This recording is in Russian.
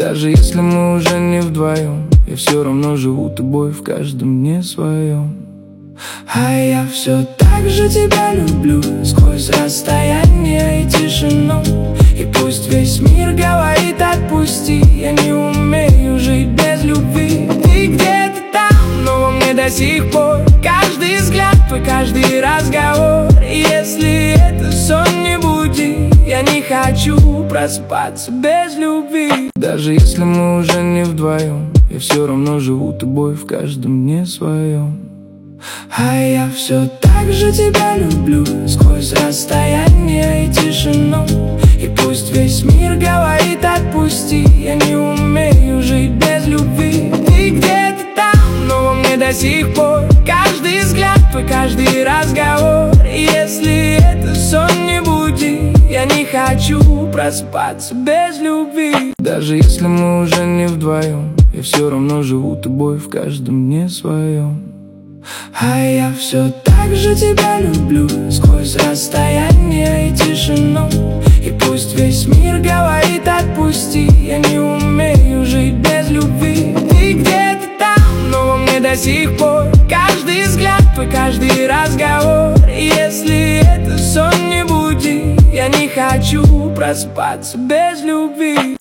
Даже если мы уже не вдвоем, я все равно живу тобой в каждом дне своем. А я все так же тебя люблю, сквозь расстояние и тишину. И пусть весь мир говорит отпусти, я не умею жить без любви. Ты где-то там, но во мне до сих пор каждый взгляд твой, каждый разговор. И если это сон, не буди, я не хочу проспаться без любви. Даже если мы уже не вдвоем, я все равно живу тобой в каждом дне своем. А я все так же тебя люблю, сквозь расстояние и тишину. И пусть весь мир говорит отпусти, я не умею жить без любви. Ты где-то там, но во мне до сих пор каждый взгляд твой, каждый разговор. И если это сон, не буди, я не хочу проспаться без любви. Даже если мы уже не вдвоем, я все равно живу тобой в каждом дне своем. А я все так же тебя люблю, сквозь расстояние и тишину. И пусть весь мир говорит отпусти, я не умею жить без любви. Ты где-то там, но во мне до сих пор каждый взгляд твой, каждый разговор. И если это сон, не буди, я не хочу проспаться без любви.